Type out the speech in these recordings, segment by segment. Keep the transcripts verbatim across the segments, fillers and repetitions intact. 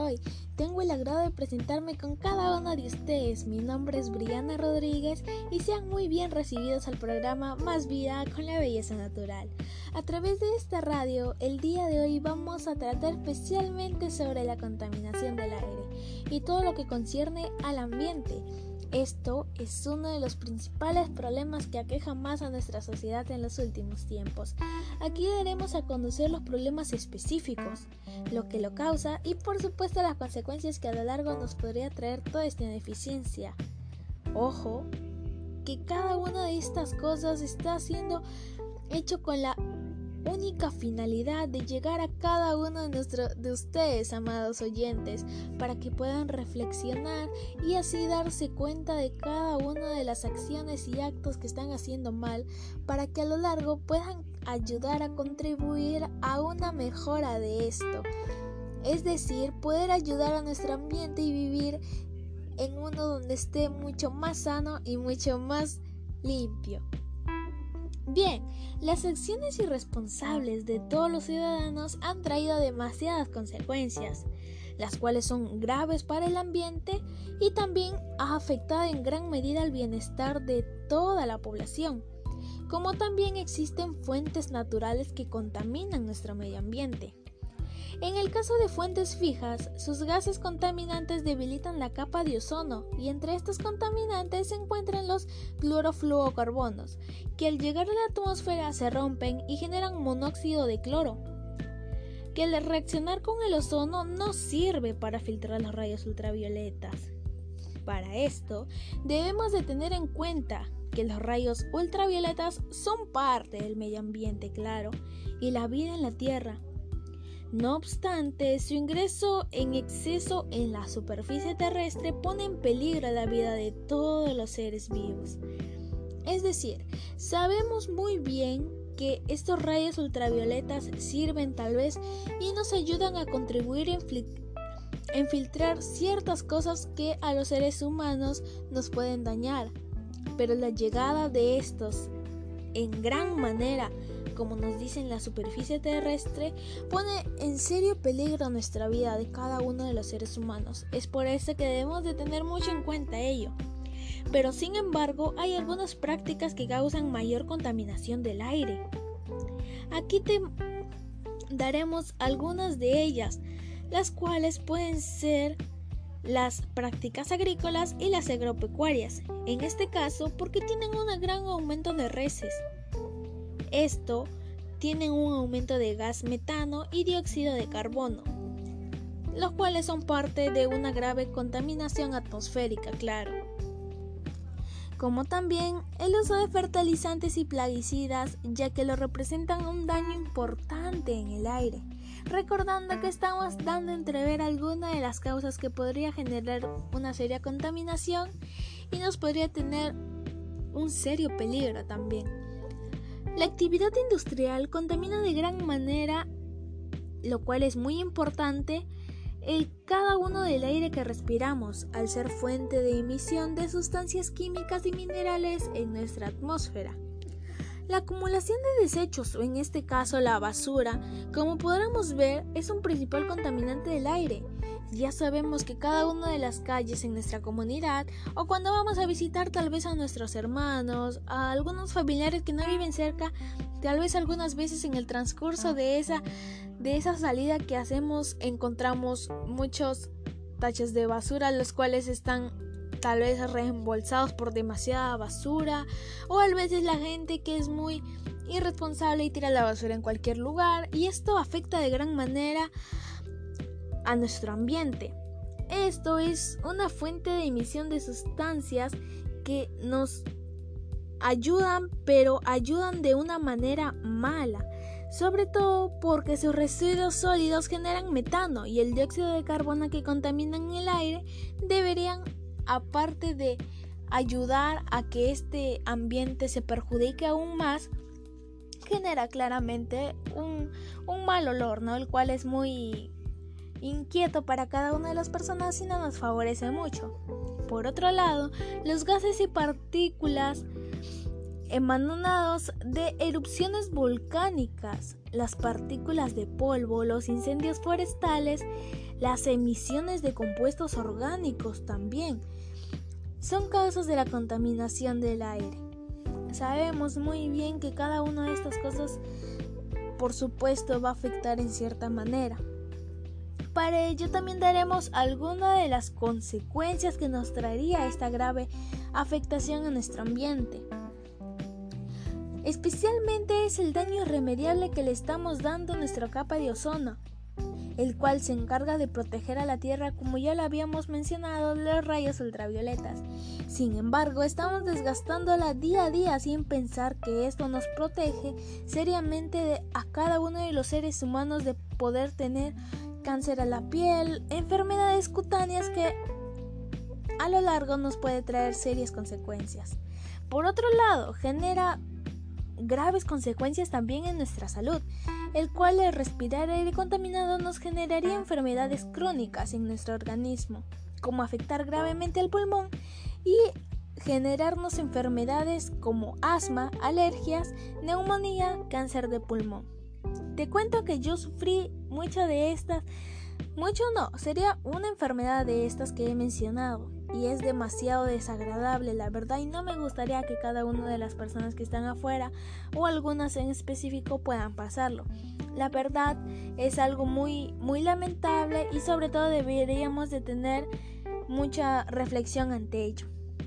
hoy. Tengo el agrado de presentarme con cada uno de ustedes. Mi nombre es Briana Rodríguez y sean muy bien recibidos al programa Más Vida con la Belleza Natural. A través de esta radio, el día de hoy vamos a tratar especialmente sobre la contaminación del aire y todo lo que concierne al ambiente. Esto es uno de los principales problemas que aquejan más a nuestra sociedad en los últimos tiempos. Aquí daremos a conocer los problemas específicos, lo que lo causa y por supuesto las consecuencias que a lo largo nos podría traer toda esta ineficiencia. Ojo, que cada una de estas cosas está siendo hecho con la única finalidad de llegar a cada uno de, nuestro, de ustedes, amados oyentes, para que puedan reflexionar y así darse cuenta de cada una de las acciones y actos que están haciendo mal, para que a lo largo puedan ayudar a contribuir a una mejora de esto. Es decir, poder ayudar a nuestro ambiente y vivir en uno donde esté mucho más sano y mucho más limpio. Bien, las acciones irresponsables de todos los ciudadanos han traído demasiadas consecuencias, las cuales son graves para el ambiente y también ha afectado en gran medida el bienestar de toda la población, como también existen fuentes naturales que contaminan nuestro medio ambiente. En el caso de fuentes fijas, sus gases contaminantes debilitan la capa de ozono y entre estos contaminantes se encuentran los clorofluorocarbonos, que al llegar a la atmósfera se rompen y generan monóxido de cloro, que al reaccionar con el ozono no sirve para filtrar los rayos ultravioletas. Para esto, debemos de tener en cuenta que los rayos ultravioletas son parte del medio ambiente, claro, y la vida en la Tierra. No obstante, su ingreso en exceso en la superficie terrestre pone en peligro la vida de todos los seres vivos. Es decir, sabemos muy bien que estos rayos ultravioletas sirven tal vez y nos ayudan a contribuir en, fil- en filtrar ciertas cosas que a los seres humanos nos pueden dañar, pero la llegada de estos en gran manera, como nos dice en la superficie terrestre, pone en serio peligro nuestra vida de cada uno de los seres humanos. Es por eso que debemos de tener mucho en cuenta ello. Pero sin embargo, hay algunas prácticas que causan mayor contaminación del aire. Aquí te daremos algunas de ellas, las cuales pueden ser las prácticas agrícolas y las agropecuarias. En este caso, porque tienen un gran aumento de reses. Esto tienen un aumento de gas metano y dióxido de carbono, los cuales son parte de una grave contaminación atmosférica, claro. Como también el uso de fertilizantes y plaguicidas, ya que lo representan un daño importante en el aire, recordando que estamos dando a entrever alguna de las causas que podría generar una seria contaminación y nos podría tener un serio peligro también. La actividad industrial contamina de gran manera, lo cual es muy importante, el cada uno del aire que respiramos, al ser fuente de emisión de sustancias químicas y minerales en nuestra atmósfera. La acumulación de desechos, o en este caso la basura, como podremos ver, es un principal contaminante del aire. Ya sabemos que cada una de las calles en nuestra comunidad, o cuando vamos a visitar tal vez a nuestros hermanos, a algunos familiares que no viven cerca, tal vez algunas veces en el transcurso de esa, de esa salida que hacemos encontramos muchos tachos de basura, los cuales están tal vez reembolsados por demasiada basura, o a veces la gente que es muy irresponsable y tira la basura en cualquier lugar, y esto afecta de gran manera a nuestro ambiente. Esto es una fuente de emisión de sustancias que nos ayudan, pero ayudan de una manera mala, sobre todo porque sus residuos sólidos generan metano y el dióxido de carbono que contaminan el aire deberían, aparte de ayudar a que este ambiente se perjudique aún más, genera claramente un, un mal olor, ¿no? El cual es muy inquieto para cada una de las personas y no nos favorece mucho. Por otro lado, los gases y partículas emanados de erupciones volcánicas, las partículas de polvo, los incendios forestales, Las emisiones de compuestos orgánicos también son causas de la contaminación del aire. Sabemos muy bien que cada una de estas cosas, por supuesto, va a afectar en cierta manera. Para ello también daremos algunas de las consecuencias que nos traería esta grave afectación a nuestro ambiente. Especialmente es el daño irremediable que le estamos dando a nuestra capa de ozono, el cual se encarga de proteger a la Tierra, como ya lo habíamos mencionado, de los rayos ultravioletas. Sin embargo, estamos desgastándola día a día sin pensar que esto nos protege seriamente de, a cada uno de los seres humanos de poder tener cáncer a la piel, enfermedades cutáneas que a lo largo nos puede traer serias consecuencias. Por otro lado, genera graves consecuencias también en nuestra salud, el cual el respirar aire contaminado nos generaría enfermedades crónicas en nuestro organismo, como afectar gravemente al pulmón y generarnos enfermedades como asma, alergias, neumonía, cáncer de pulmón. Te cuento que yo sufrí mucho de estas, mucho no, sería una enfermedad de estas que he mencionado. Y es demasiado desagradable, la verdad, y no me gustaría que cada una de las personas que están afuera o algunas en específico puedan pasarlo. La verdad es algo muy, muy lamentable y sobre todo deberíamos de tener mucha reflexión ante ello.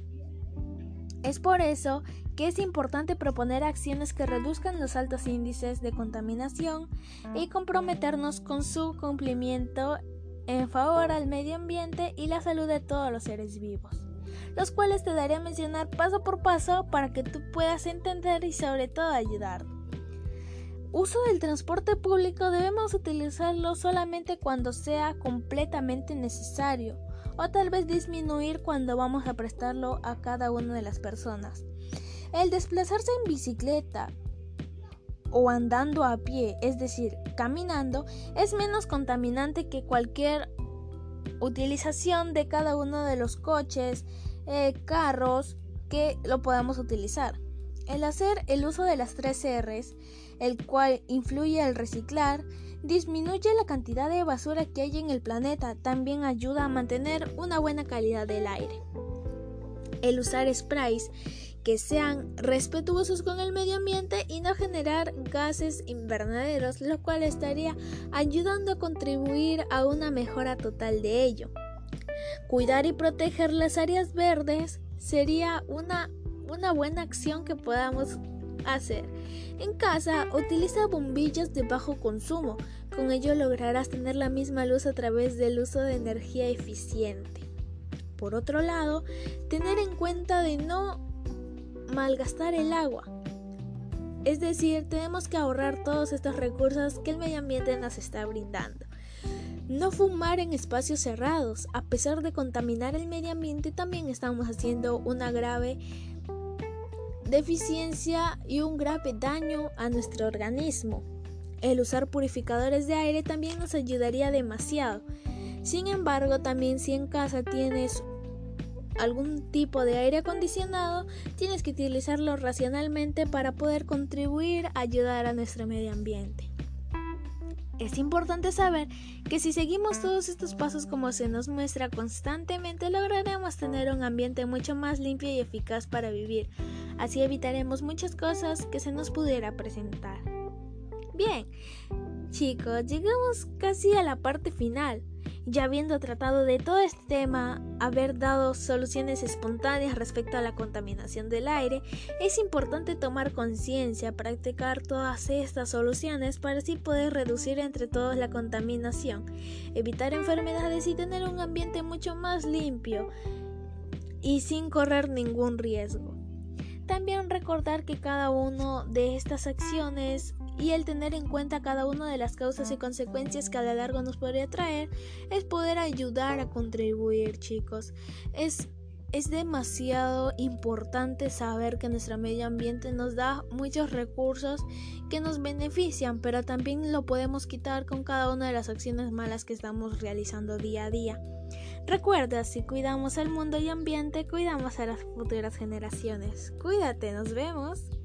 Es por eso que es importante proponer acciones que reduzcan los altos índices de contaminación y comprometernos con su cumplimiento en favor al medio ambiente y la salud de todos los seres vivos, los cuales te daré a mencionar paso por paso para que tú puedas entender y sobre todo ayudar. Uso del transporte público: debemos utilizarlo solamente cuando sea completamente necesario, o tal vez disminuir cuando vamos a prestarlo a cada una de las personas. El desplazarse en bicicleta o andando a pie, es decir, caminando, es menos contaminante que cualquier utilización de cada uno de los coches, eh, carros que lo podamos utilizar. El hacer el uso de las tres erres, el cual influye al reciclar, disminuye la cantidad de basura que hay en el planeta, también ayuda a mantener una buena calidad del aire. El usar sprays que sean respetuosos con el medio ambiente y no generar gases invernaderos, lo cual estaría ayudando a contribuir a una mejora total de ello. Cuidar y proteger las áreas verdes sería una, una buena acción que podamos hacer. En casa, utiliza bombillas de bajo consumo, con ello lograrás tener la misma luz a través del uso de energía eficiente. Por otro lado, tener en cuenta de no malgastar el agua, es decir, tenemos que ahorrar todos estos recursos que el medio ambiente nos está brindando. No fumar en espacios cerrados. A pesar de contaminar el medio ambiente, también estamos haciendo una grave deficiencia y un grave daño a nuestro organismo. El usar purificadores de aire también nos ayudaría demasiado. Sin embargo, también si en casa tienes algún tipo de aire acondicionado, tienes que utilizarlo racionalmente para poder contribuir a ayudar a nuestro medio ambiente. Es importante saber que si seguimos todos estos pasos como se nos muestra constantemente, lograremos tener un ambiente mucho más limpio y eficaz para vivir. Así evitaremos muchas cosas que se nos pudiera presentar. Bien, chicos, llegamos casi a la parte final. Ya habiendo tratado de todo este tema, haber dado soluciones espontáneas respecto a la contaminación del aire, es importante tomar conciencia, practicar todas estas soluciones para así poder reducir entre todos la contaminación, evitar enfermedades y tener un ambiente mucho más limpio y sin correr ningún riesgo. También recordar que cada una de estas acciones y el tener en cuenta cada una de las causas y consecuencias que a lo largo nos podría traer es poder ayudar a contribuir, chicos. Es, es demasiado importante saber que nuestro medio ambiente nos da muchos recursos que nos benefician, pero también lo podemos quitar con cada una de las acciones malas que estamos realizando día a día. Recuerda, si cuidamos el mundo y ambiente, cuidamos a las futuras generaciones. Cuídate, nos vemos.